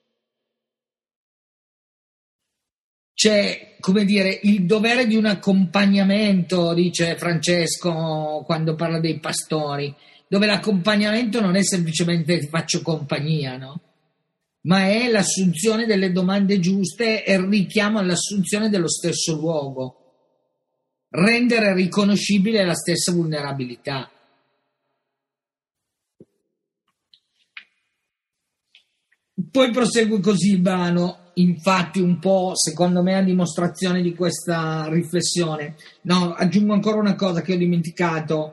C'è, come dire, il dovere di un accompagnamento, dice Francesco quando parla dei pastori, dove l'accompagnamento non è semplicemente ti faccio compagnia, no? Ma è l'assunzione delle domande giuste e il richiamo all'assunzione dello stesso luogo, rendere riconoscibile la stessa vulnerabilità. Poi prosegue così Bano. Infatti un po', secondo me, a dimostrazione di questa riflessione. No, aggiungo ancora una cosa che ho dimenticato.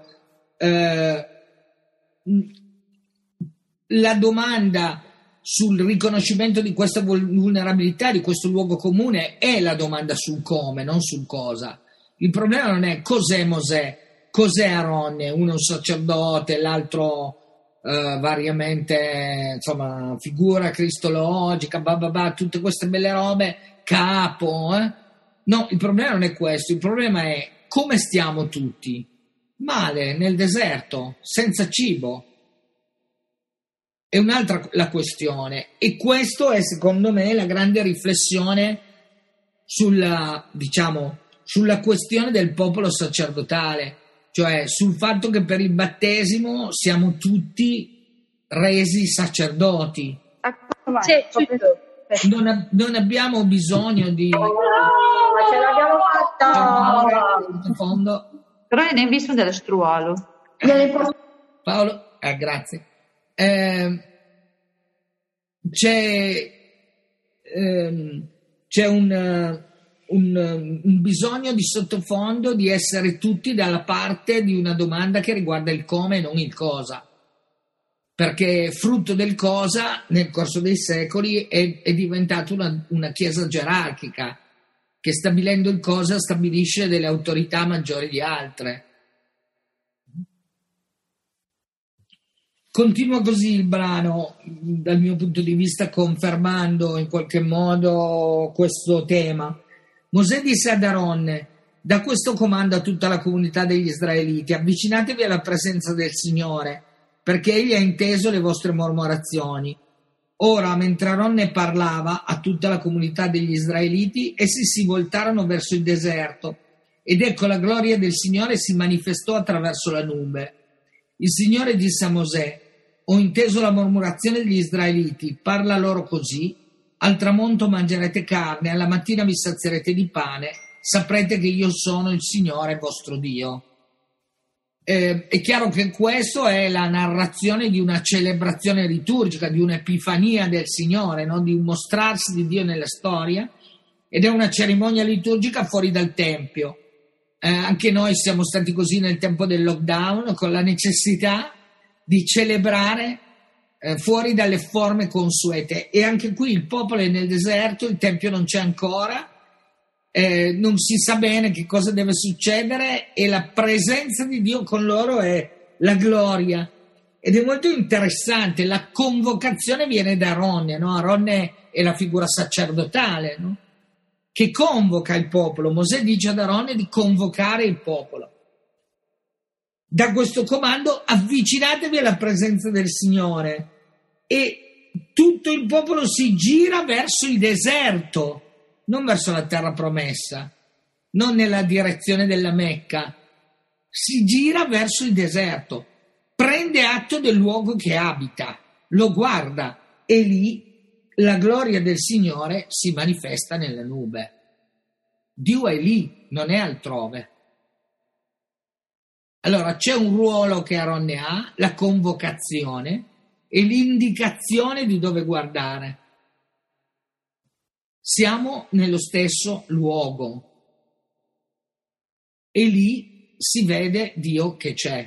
La domanda sul riconoscimento di questa vulnerabilità, di questo luogo comune, è la domanda sul come, non sul cosa. Il problema non è cos'è Mosè, cos'è Aronne, uno è un sacerdote, l'altro variamente, insomma, figura cristologica, tutte queste belle robe, capo. No, il problema non è questo, il problema è come stiamo tutti. Male, nel deserto, senza cibo. È un'altra la questione, e questo è secondo me la grande riflessione sulla questione del popolo sacerdotale, cioè sul fatto che per il battesimo siamo tutti resi sacerdoti. Sì, non abbiamo bisogno di... Ma ce l'abbiamo fatta! Fondo. Però non hai visto dello struolo. Paolo, grazie. C'è un bisogno di sottofondo di essere tutti dalla parte di una domanda che riguarda il come e non il cosa, perché frutto del cosa nel corso dei secoli è diventato una chiesa gerarchica che, stabilendo il cosa, stabilisce delle autorità maggiori di altre. Continua così il brano, dal mio punto di vista, confermando in qualche modo questo tema. Mosè disse ad Aronne: da questo comando a tutta la comunità degli israeliti: avvicinatevi alla presenza del Signore, perché egli ha inteso le vostre mormorazioni. Ora, mentre Aronne parlava a tutta la comunità degli israeliti, essi si voltarono verso il deserto, ed ecco la gloria del Signore si manifestò attraverso la nube. Il Signore disse a Mosè: ho inteso la mormorazione degli israeliti, parla loro così: al tramonto mangerete carne, alla mattina vi sazierete di pane, saprete che io sono il Signore vostro Dio. È chiaro che questo è la narrazione di una celebrazione liturgica, di un'epifania del Signore, no? Di un mostrarsi di Dio nella storia, ed è una cerimonia liturgica fuori dal Tempio. Anche noi siamo stati così nel tempo del lockdown, con la necessità di celebrare fuori dalle forme consuete, e anche qui il popolo è nel deserto, il Tempio non c'è ancora, non si sa bene che cosa deve succedere, e la presenza di Dio con loro è la gloria. Ed è molto interessante, la convocazione viene da Aronne, no? Aronne è la figura sacerdotale, no? Che convoca il popolo. Mosè dice ad Aronne di convocare il popolo. Da questo comando: avvicinatevi alla presenza del Signore, e tutto il popolo si gira verso il deserto, non verso la terra promessa, non nella direzione della Mecca, si gira verso il deserto, prende atto del luogo che abita, lo guarda, e lì la gloria del Signore si manifesta nella nube. Dio è lì, non è altrove. Allora c'è un ruolo che Aronne ha, la convocazione e l'indicazione di dove guardare. Siamo nello stesso luogo e lì si vede Dio che c'è.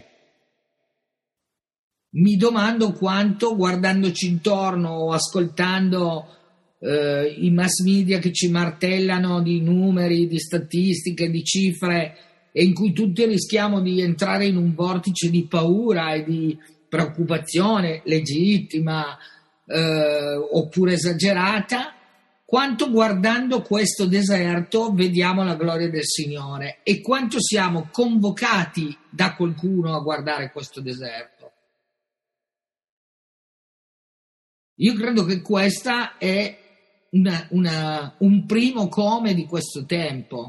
Mi domando quanto, guardandoci intorno o ascoltando i mass media che ci martellano di numeri, di statistiche, di cifre, e in cui tutti rischiamo di entrare in un vortice di paura e di preoccupazione legittima oppure esagerata, quanto guardando questo deserto vediamo la gloria del Signore, e quanto siamo convocati da qualcuno a guardare questo deserto. Io credo che questa è un primo come di questo tempo.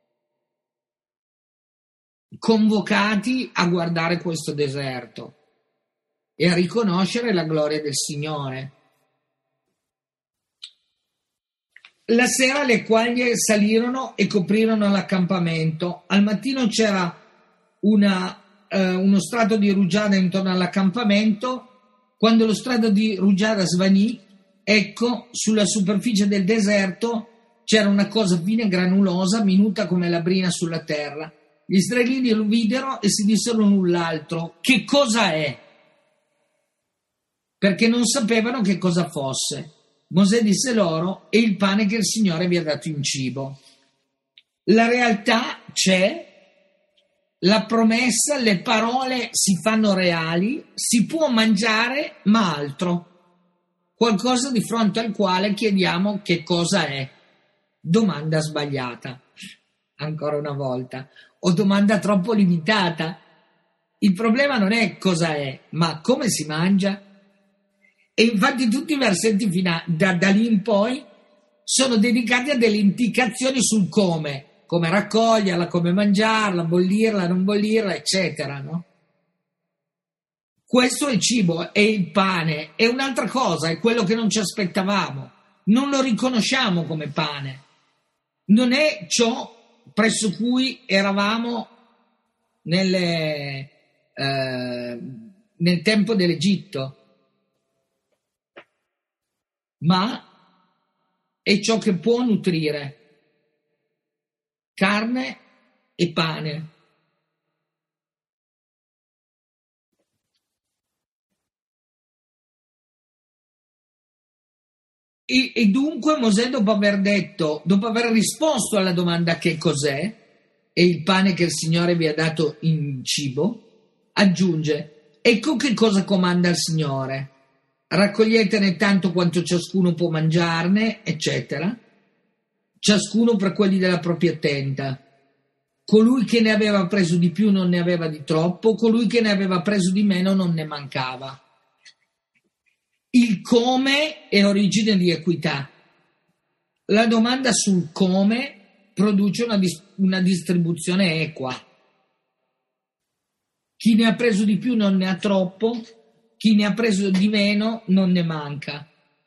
Convocati a guardare questo deserto e a riconoscere la gloria del Signore. La sera le quaglie salirono e coprirono l'accampamento. Al mattino c'era uno strato di rugiada intorno all'accampamento. Quando lo strato di rugiada svanì, ecco, sulla superficie del deserto c'era una cosa fine e granulosa, minuta come la brina sulla terra. Gli israeliti lo videro e si dissero l'un l'altro: che cosa è? Perché non sapevano che cosa fosse. Mosè disse loro: è il pane che il Signore vi ha dato in cibo. La realtà c'è, la promessa, le parole si fanno reali, si può mangiare, ma altro. Qualcosa di fronte al quale chiediamo che cosa è. Domanda sbagliata, ancora una volta, o domanda troppo limitata. Il problema non è cosa è, ma come si mangia. E infatti tutti i versetti da lì in poi sono dedicati a delle indicazioni sul come raccoglierla, come mangiarla, bollirla, non bollirla, eccetera, no? Questo è il cibo, è il pane, è un'altra cosa, è quello che non ci aspettavamo. non lo riconosciamo come pane. Non è ciò presso cui eravamo nel tempo dell'Egitto, ma è ciò che può nutrire, carne e pane. E dunque Mosè, dopo aver risposto alla domanda che cos'è e il pane che il Signore vi ha dato in cibo, aggiunge: ecco che cosa comanda il Signore: raccoglietene tanto quanto ciascuno può mangiarne, eccetera, ciascuno per quelli della propria tenda. Colui che ne aveva preso di più non ne aveva di troppo, colui che ne aveva preso di meno non ne mancava. Il come è origine di equità. La domanda sul come produce una distribuzione equa. Chi ne ha preso di più non ne ha troppo, chi ne ha preso di meno non ne manca.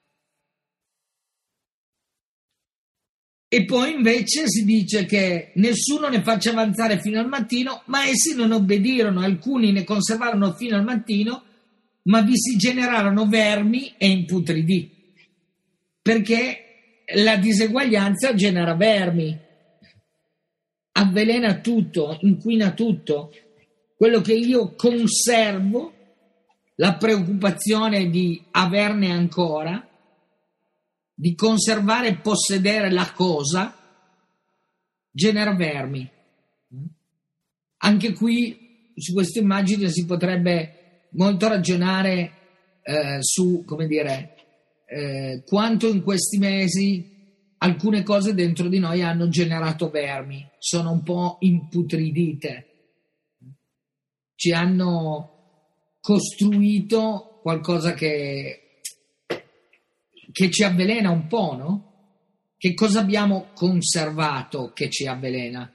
E poi invece si dice che nessuno ne faccia avanzare fino al mattino, ma essi non obbedirono, alcuni ne conservarono fino al mattino, ma vi si generarono vermi e imputridì, perché la diseguaglianza genera vermi, avvelena tutto, inquina tutto. Quello che io conservo, la preoccupazione di averne ancora, di conservare e possedere la cosa, genera vermi. Anche qui su questa immagine si potrebbe molto ragionare su, come dire, quanto in questi mesi alcune cose dentro di noi hanno generato vermi, sono un po' imputridite, ci hanno costruito qualcosa che ci avvelena un po', no? Che cosa abbiamo conservato che ci avvelena?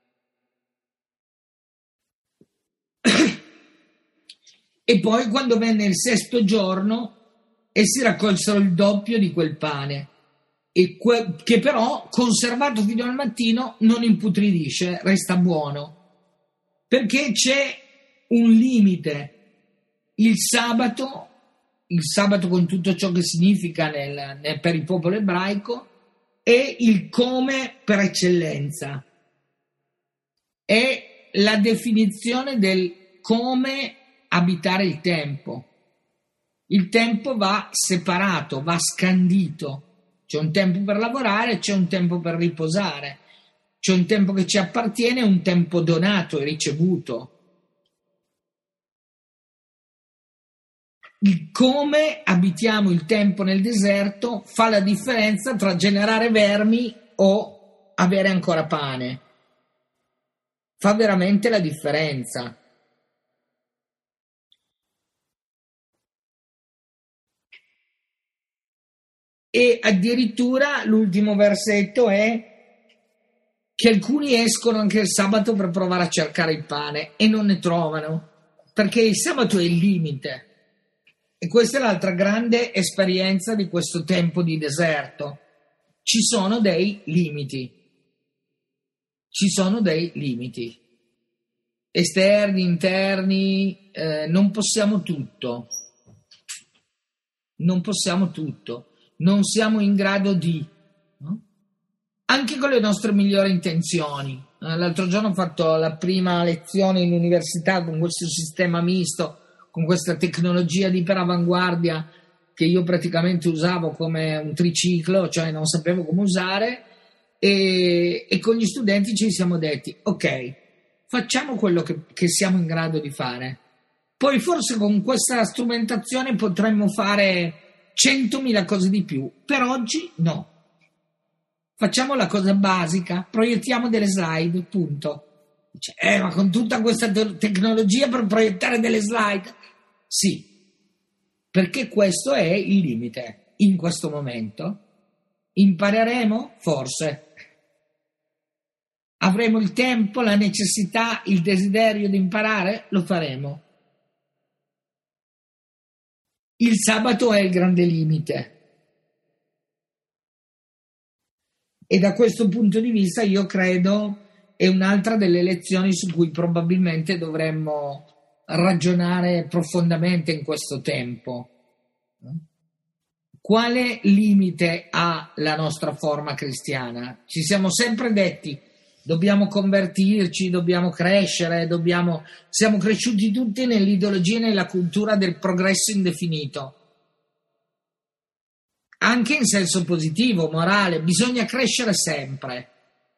E poi quando venne il sesto giorno, essi raccolsero il doppio di quel pane, che però, conservato fino al mattino, non imputridisce, resta buono. Perché c'è un limite. Il sabato con tutto ciò che significa per il popolo ebraico, è il come per eccellenza. È la definizione del come abitare il tempo. Il tempo va separato, va scandito. C'è un tempo per lavorare, c'è un tempo per riposare, c'è un tempo che ci appartiene e un tempo donato e ricevuto. Il come abitiamo il tempo nel deserto fa la differenza tra generare vermi o avere ancora pane. Fa veramente la differenza. E addirittura l'ultimo versetto è che alcuni escono anche il sabato per provare a cercare il pane e non ne trovano, perché il sabato è il limite. E questa è l'altra grande esperienza di questo tempo di deserto. Ci sono dei limiti. Ci sono dei limiti. Esterni, interni, non possiamo tutto. Non possiamo tutto. Non siamo in grado di, no? Anche con le nostre migliori intenzioni. L'altro giorno ho fatto la prima lezione in università con questo sistema misto, con questa tecnologia di iperavanguardia che io praticamente usavo come un triciclo, cioè non sapevo come usare, e con gli studenti ci siamo detti: ok, facciamo quello che siamo in grado di fare, poi forse con questa strumentazione potremmo fare 100.000 cose di più. Per oggi no. Facciamo la cosa basica, proiettiamo delle slide, punto. Ma con tutta questa tecnologia per proiettare delle slide? Sì, perché questo è il limite in questo momento. Impareremo? Forse. Avremo il tempo, la necessità, il desiderio di imparare? Lo faremo. Il sabato è il grande limite. E da questo punto di vista io credo è un'altra delle lezioni su cui probabilmente dovremmo ragionare profondamente in questo tempo. Quale limite ha la nostra forma cristiana? Ci siamo sempre detti dobbiamo convertirci, dobbiamo crescere, siamo cresciuti tutti nell'ideologia e nella cultura del progresso indefinito. Anche in senso positivo, morale, bisogna crescere sempre.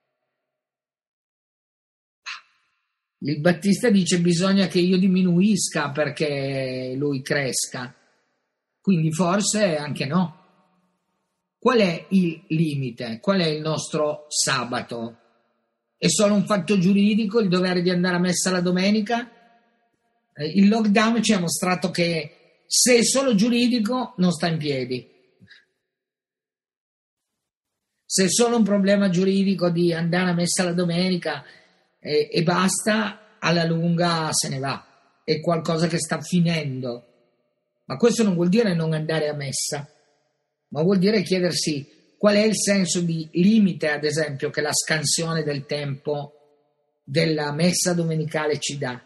Il Battista dice bisogna che io diminuisca perché lui cresca, quindi forse anche no. Qual è il limite? Qual è il nostro sabato? È solo un fatto giuridico il dovere di andare a messa la domenica? Il lockdown ci ha mostrato che se è solo giuridico non sta in piedi. Se è solo un problema giuridico di andare a messa la domenica e basta, alla lunga se ne va. È qualcosa che sta finendo. Ma questo non vuol dire non andare a messa, ma vuol dire chiedersi qual è il senso di limite, ad esempio, che la scansione del tempo della messa domenicale ci dà.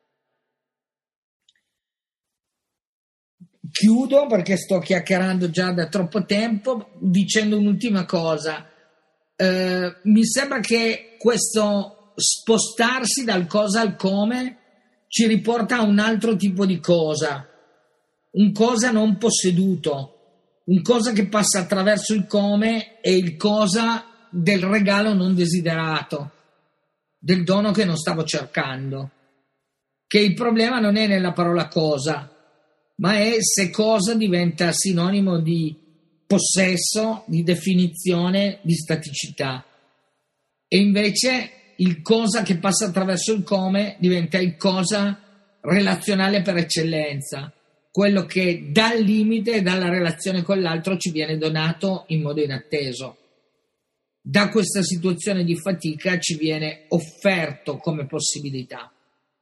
Chiudo perché sto chiacchierando già da troppo tempo dicendo un'ultima cosa. Mi sembra che questo spostarsi dal cosa al come ci riporta a un altro tipo di cosa, un cosa non posseduto, un cosa che passa attraverso il come e il cosa del regalo non desiderato, del dono che non stavo cercando. Che il problema non è nella parola cosa, ma è se cosa diventa sinonimo di possesso, di definizione, di staticità. E invece il cosa che passa attraverso il come diventa il cosa relazionale per eccellenza, quello che dal limite e dalla relazione con l'altro ci viene donato in modo inatteso. Da questa situazione di fatica ci viene offerto come possibilità.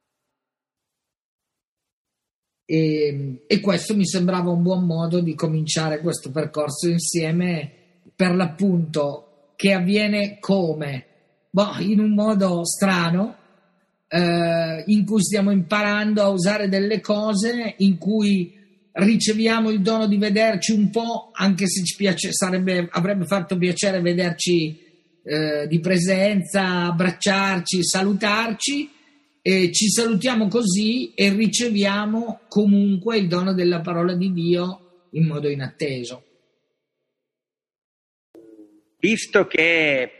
E questo mi sembrava un buon modo di cominciare questo percorso insieme, per l'appunto che avviene come? In un modo strano, in cui stiamo imparando a usare delle cose, in cui riceviamo il dono di vederci un po', anche se ci piace, avrebbe fatto piacere vederci di presenza, abbracciarci, salutarci, e ci salutiamo così e riceviamo comunque il dono della parola di Dio in modo inatteso. Visto che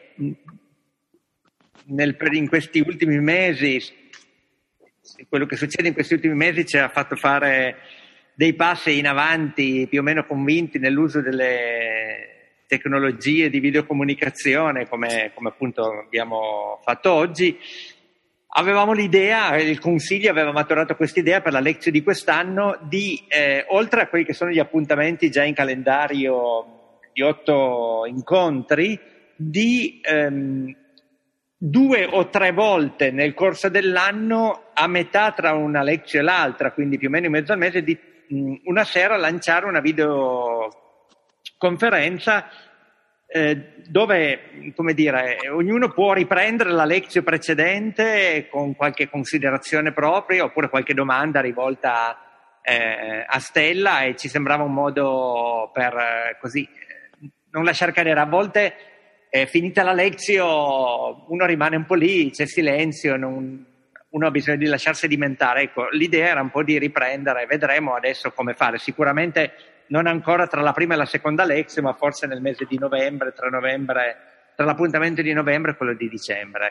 in questi ultimi mesi, quello che succede in questi ultimi mesi ci ha fatto fare dei passi in avanti più o meno convinti nell'uso delle tecnologie di videocomunicazione, come appunto abbiamo fatto oggi. Avevamo l'idea, il Consiglio aveva maturato questa idea per la lezione di quest'anno di, oltre a quelli che sono gli appuntamenti già in calendario di 8 incontri, di 2 o 3 volte nel corso dell'anno, a metà tra una lezione e l'altra, quindi più o meno in mezzo al mese, di una sera lanciare una videoconferenza dove, come dire, ognuno può riprendere la lezione precedente con qualche considerazione propria oppure qualche domanda rivolta a Stella, e ci sembrava un modo per così non lasciar cadere. A volte finita la lezione uno rimane un po' lì, c'è silenzio, uno ha bisogno di lasciarsi sedimentare. Ecco, l'idea era un po' di riprendere, vedremo adesso come fare. Sicuramente non ancora tra la prima e la seconda lezione, ma forse nel mese di novembre, tra l'appuntamento di novembre e quello di dicembre.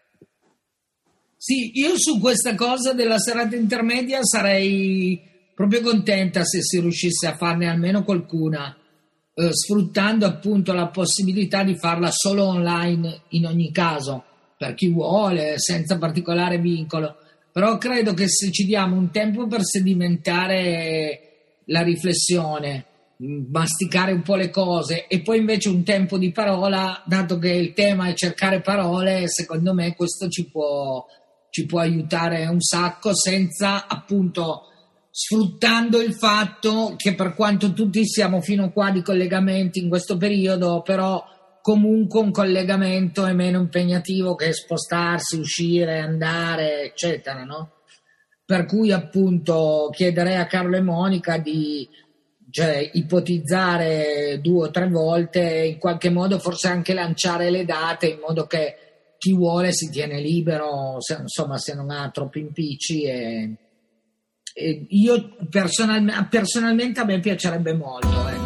Sì, io su questa cosa della serata intermedia sarei proprio contenta se si riuscisse a farne almeno qualcuna, sfruttando appunto la possibilità di farla solo online in ogni caso, per chi vuole, senza particolare vincolo. Però credo che se ci diamo un tempo per sedimentare la riflessione, masticare un po' le cose, e poi invece un tempo di parola, dato che il tema è cercare parole, secondo me questo ci può aiutare un sacco, senza appunto, sfruttando il fatto che per quanto tutti siamo fino qua di collegamenti in questo periodo, però comunque un collegamento è meno impegnativo che spostarsi, uscire, andare, eccetera, no? Per cui appunto chiederei a Carlo e Monica di ipotizzare 2 o 3 volte, in qualche modo forse anche lanciare le date in modo che chi vuole si tiene libero, se non ha troppi impicci. E io personalmente a me piacerebbe molto.